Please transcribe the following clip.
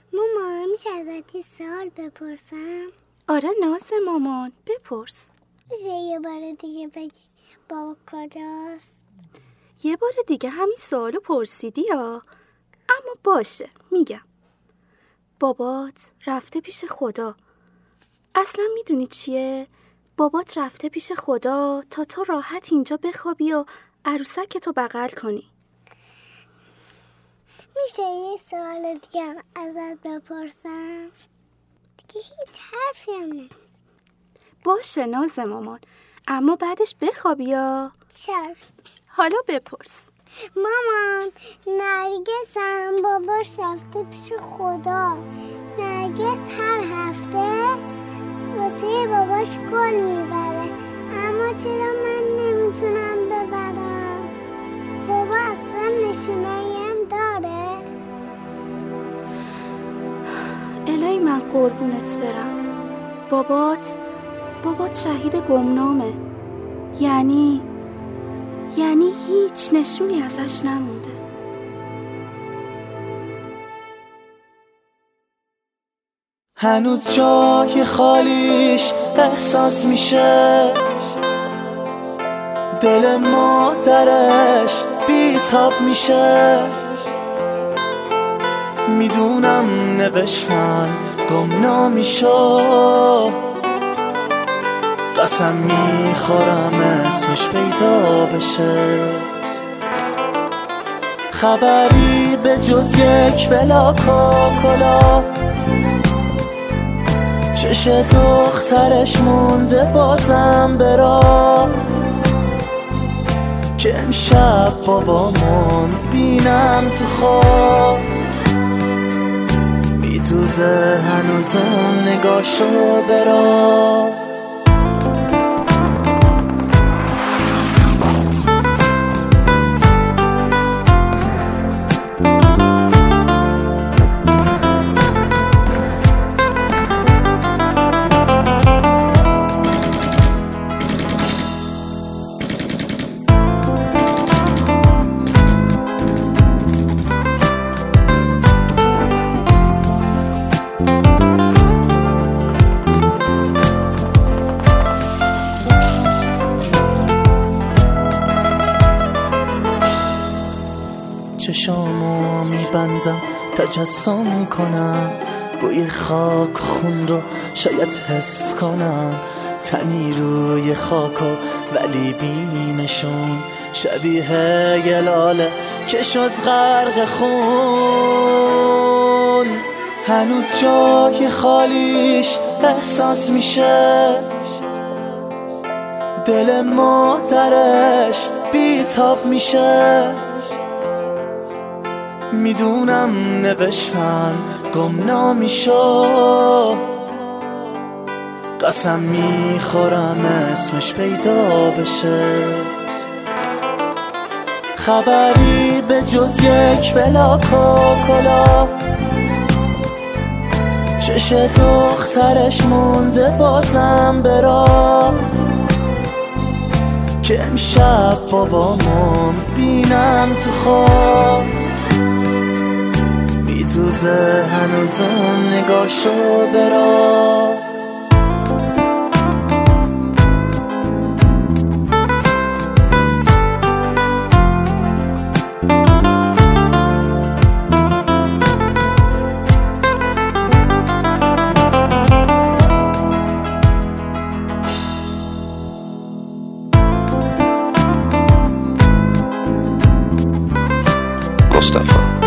مامان میشه ازت یه سوال بپرسم؟ آره ناز مامان، بپرس. میشه یه بار دیگه بگی بابا کجاست؟ یه بار دیگه همین سوالو پرسیدی یا؟ اما باشه میگم. بابات رفته پیش خدا. اصلا میدونی چیه؟ بابات رفته پیش خدا تا تو راحت اینجا بخوابی و عروسک تو بغل کنی. میشه یه سوال دیگه ازت بپرسم؟ دیگه هیچ حرفی هم نیست. باشه ناز مامان، اما بعدش بخوابی یا؟ شرف. حالا بپرس. مامان، نرگس هم باباش رفته پیش خدا. نرگس هر هفته واسه باباش گل میبره، اما چرا من نمیتونم ببرم؟ بابا اصلا نشونه‌ای هم داره؟ الهی من قربونت برم. بابات شهید گمنامه. یعنی هیچ نشونی ازش نمونده. هنوز جای خالیش احساس میشه، دل مادرش بیتاب میشه. میدونم نوشتن گمنامی شو، قسم میخورم اسمش پیدا بشه. خبری به جز یک بلاک و کلا، چش دخترش مونده بازم برا، که امشب بابامون بینم تو خواب. میدوزه هنوز اون نگاهشو برا. چشامو میبندم تجسم کنم، بوی خاک خون رو شاید حس کنم. تنی روی خاک ولی بی نشون، شبیه یه لاله که شد غرق خون. هنوز جای خالیش احساس میشه، دل مادرش بیتاب میشه. میدونم نوشتن گمنامی شو، قسم میخورم اسمش پیدا بشه. خبری به جز یک بلاک و کلا، چش دخترش مونده بازم برا، که امشب بابامون بینم تو خواب. میدوزه هنوز اون نگاهشو برا. مصطفی